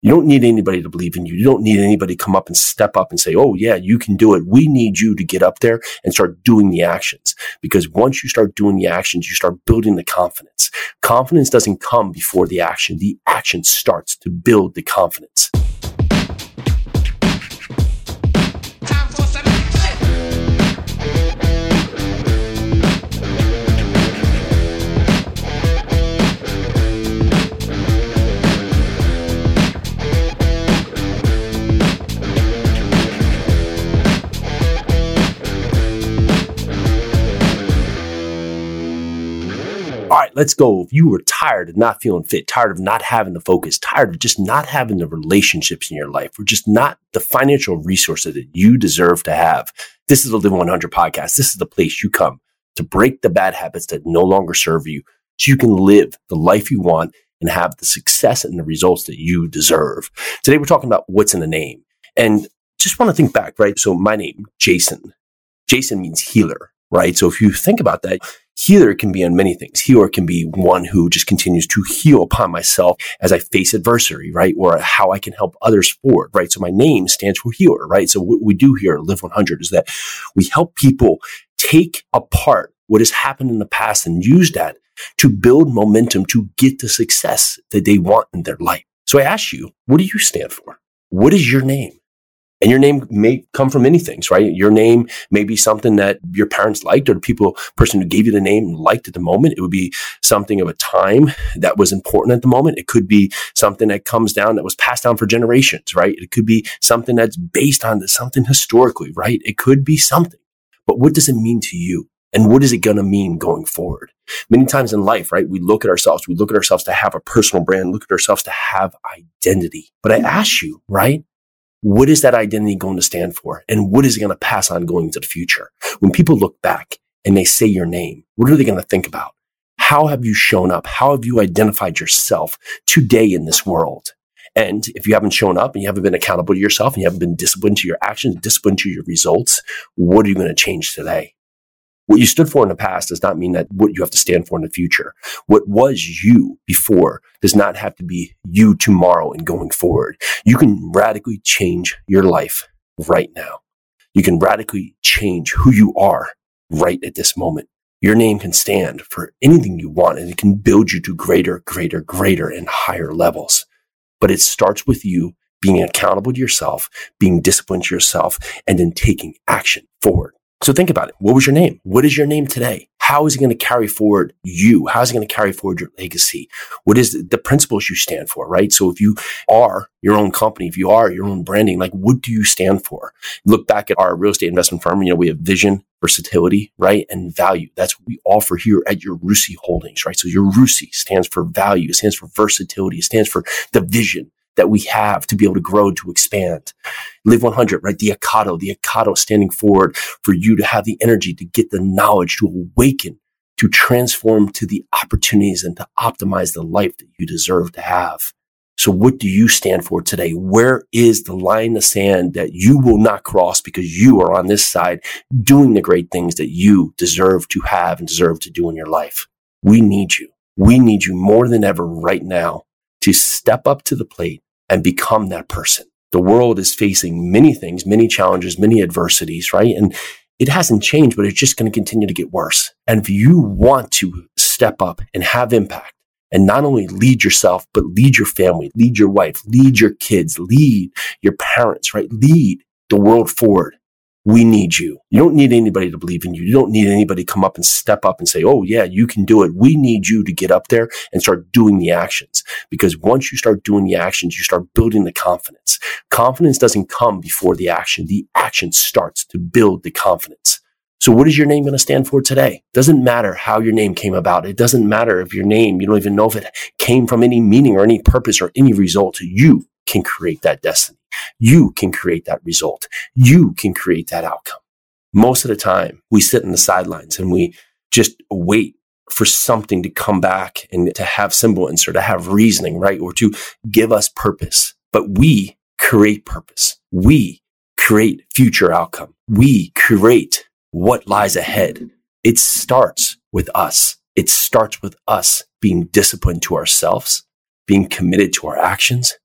You don't need anybody to believe in you. You don't need anybody to come up and step up and say, oh yeah, you can do it. We need you to get up there and start doing the actions. Because once you start doing the actions, you start building the confidence. Confidence doesn't come before the action. The action starts to build the confidence. All right, let's go. If you were tired of not feeling fit, tired of not having the focus, tired of just not having the relationships in your life, or just not the financial resources that you deserve to have, this is the Live 100 podcast. This is the place you come to break the bad habits that no longer serve you so you can live the life you want and have the success and the results that you deserve. Today, we're talking about what's in the name. And just want to think back, right? So my name, Jason. Jason means healer, right? So if you think about that, healer can be on many things. Healer can be one who just continues to heal upon myself as I face adversity, right? Or how I can help others forward, right? So my name stands for healer, right? So what we do here at Live 100 is that we help people take apart what has happened in the past and use that to build momentum to get the success that they want in their life. So I ask you, what do you stand for? What is your name? And your name may come from many things, right? Your name may be something that your parents liked, or the person who gave you the name liked at the moment. It would be something of a time that was important at the moment. It could be something that comes down, that was passed down for generations, right? It could be something that's based on something historically, right? It could be something. But what does it mean to you? And what is it going to mean going forward? Many times in life, right, we look at ourselves to have a personal brand, look at ourselves to have identity. But I ask you, right? What is that identity going to stand for? And what is it going to pass on going into the future? When people look back and they say your name, what are they going to think about? How have you shown up? How have you identified yourself today in this world? And if you haven't shown up and you haven't been accountable to yourself and you haven't been disciplined to your actions, disciplined to your results, what are you going to change today? What you stood for in the past does not mean that what you have to stand for in the future. What was you before does not have to be you tomorrow and going forward. You can radically change your life right now. You can radically change who you are right at this moment. Your name can stand for anything you want, and it can build you to greater and higher levels. But it starts with you being accountable to yourself, being disciplined to yourself, and then taking action forward. So think about it. What was your name? What is your name today? How is it going to carry forward you? How is it going to carry forward your legacy? What is the principles you stand for, right? So if you are your own company, if you are your own branding, like what do you stand for? Look back at our real estate investment firm. We have vision, versatility, right? And value. That's what we offer here at your Russi Holdings, right? So your Russi stands for value. It stands for versatility. It stands for the vision that we have to be able to grow, to expand. Live 100, right? The Ocado standing forward for you to have the energy to get the knowledge, to awaken, to transform to the opportunities and to optimize the life that you deserve to have. So what do you stand for today? Where is the line in the sand that you will not cross because you are on this side doing the great things that you deserve to have and deserve to do in your life? We need you. We need you more than ever right now to step up to the plate and become that person. The world is facing many things, many challenges, many adversities, right? And it hasn't changed, but it's just going to continue to get worse. And if you want to step up and have impact and not only lead yourself, but lead your family, lead your wife, lead your kids, lead your parents, right? Lead the world forward. We need you. You don't need anybody to believe in you. You don't need anybody to come up and step up and say, oh yeah, you can do it. We need you to get up there and start doing the actions. Because once you start doing the actions, you start building the confidence. Confidence doesn't come before the action. The action starts to build the confidence. So what is your name going to stand for today? Doesn't matter how your name came about. It doesn't matter if your name, you don't even know if it came from any meaning or any purpose or any result. You can create that destiny. You can create that result. You can create that outcome. Most of the time, we sit on the sidelines and we just wait for something to come back and to have semblance or to have reasoning, right? Or to give us purpose. But we create purpose. We create future outcome. We create what lies ahead. It starts with us. It starts with us being disciplined to ourselves, being committed to our actions,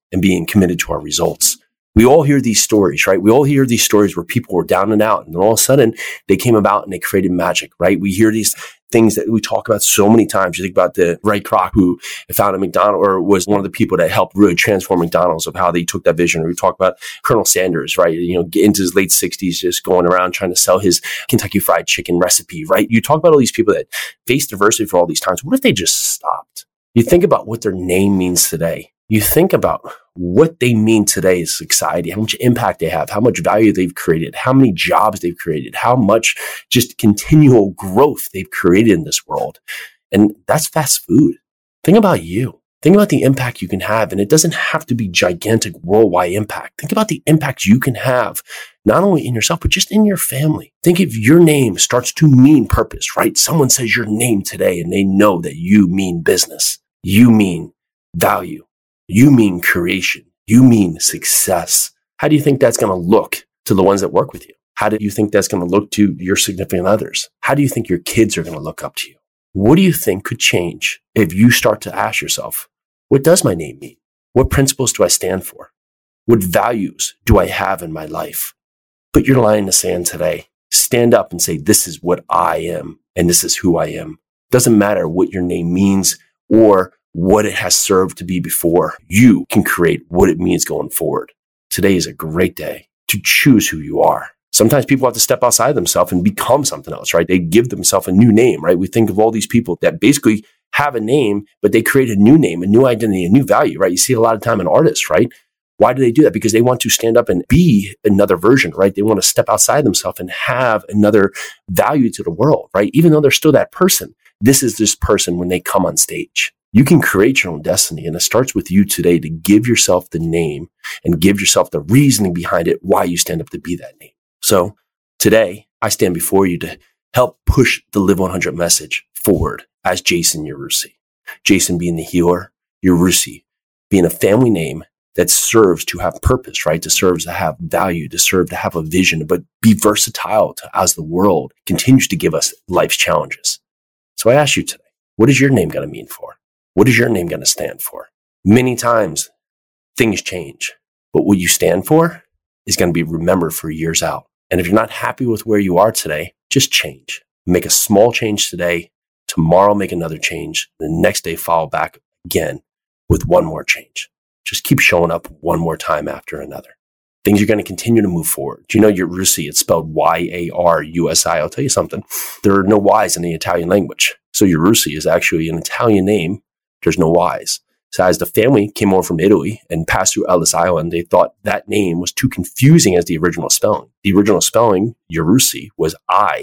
and being committed to our results. We all hear these stories, right? We all hear these stories where people were down and out, and then all of a sudden they came about and they created magic, right? We hear these things that we talk about so many times. You think about the Ray Kroc, who founded McDonald's, or was one of the people that helped really transform McDonald's, of how they took that vision. Or we talk about Colonel Sanders, right? Get into his late 60s, just going around trying to sell his Kentucky Fried Chicken recipe, right? You talk about all these people that faced adversity for all these times. What if they just stopped? You think about what their name means today. You think about what they mean today in society, how much impact they have, how much value they've created, how many jobs they've created, how much just continual growth they've created in this world. And that's fast food. Think about you. Think about the impact you can have. And it doesn't have to be gigantic worldwide impact. Think about the impact you can have, not only in yourself, but just in your family. Think if your name starts to mean purpose, right? Someone says your name today and they know that you mean business. You mean value. You mean creation. You mean success. How do you think that's going to look to the ones that work with you? How do you think that's going to look to your significant others? How do you think your kids are going to look up to you? What do you think could change if you start to ask yourself, what does my name mean? What principles do I stand for? What values do I have in my life? Put your line in the sand today. Stand up and say, this is what I am, and this is who I am. Doesn't matter what your name means or what it has served to be before. You can create what it means going forward. Today is a great day to choose who you are. Sometimes people have to step outside themselves and become something else, right? They give themselves a new name, right? We think of all these people that basically have a name, but they create a new name, a new identity, a new value, right? You see a lot of time in artists, right? Why do they do that? Because they want to stand up and be another version, right? They want to step outside themselves and have another value to the world, right? Even though they're still that person, this is this person when they come on stage. You can create your own destiny, and it starts with you today to give yourself the name and give yourself the reasoning behind it, why you stand up to be that name. So today, I stand before you to help push the Live 100 message forward as Jason Yarusi. Jason being the healer, Yarusi being a family name that serves to have purpose, right? To serve to have value, to serve to have a vision, but be versatile as the world continues to give us life's challenges. So I ask you today, what is your name going to mean for? What is your name going to stand for? Many times things change, but what you stand for is going to be remembered for years out. And if you're not happy with where you are today, just change. Make a small change today. Tomorrow, make another change. The next day, follow back again with one more change. Just keep showing up one more time after another. Things are going to continue to move forward. Do you know Yarusi? It's spelled Y-A-R-U-S-I. I'll tell you something. There are no Y's in the Italian language. So Yarusi is actually an Italian name. There's no Y's. So as the family came over from Italy and passed through Ellis Island, they thought that name was too confusing as the original spelling. The original spelling, Yarusi, was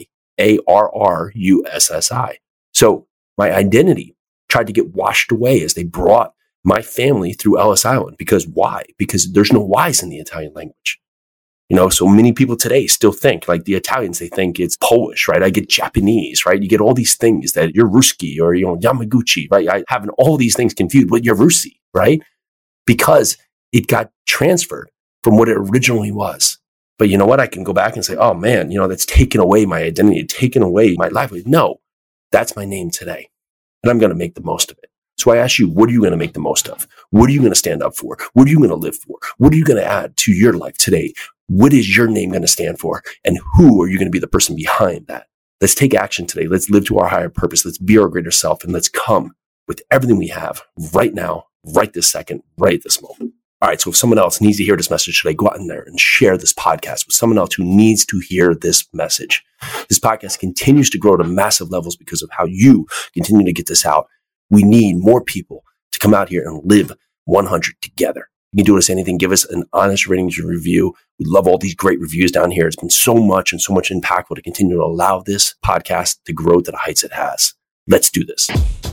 I-A-R-R-U-S-S-I. So my identity tried to get washed away as they brought my family through Ellis Island. Because why? Because there's no Y's in the Italian language. So many people today still think, like the Italians, they think it's Polish, right? I get Japanese, right? You get all these things that you're Ruski or, Yamaguchi, right? I having all these things confused with Yarusi, right? Because it got transferred from what it originally was. But you know what? I can go back and say, oh man, that's taken away my identity, taken away my livelihood. No, that's my name today. And I'm going to make the most of it. So I ask you, what are you going to make the most of? What are you going to stand up for? What are you going to live for? What are you going to add to your life today? What is your name going to stand for? And who are you going to be the person behind that? Let's take action today. Let's live to our higher purpose. Let's be our greater self. And let's come with everything we have right now, right this second, right at this moment. All right. So if someone else needs to hear this message today, go out in there and share this podcast with someone else who needs to hear this message. This podcast continues to grow to massive levels because of how you continue to get this out. We need more people to come out here and live 100 together. You can do us anything. Give us an honest ratings and review. We love all these great reviews down here. It's been so much and so much impactful to continue to allow this podcast to grow to the heights it has. Let's do this.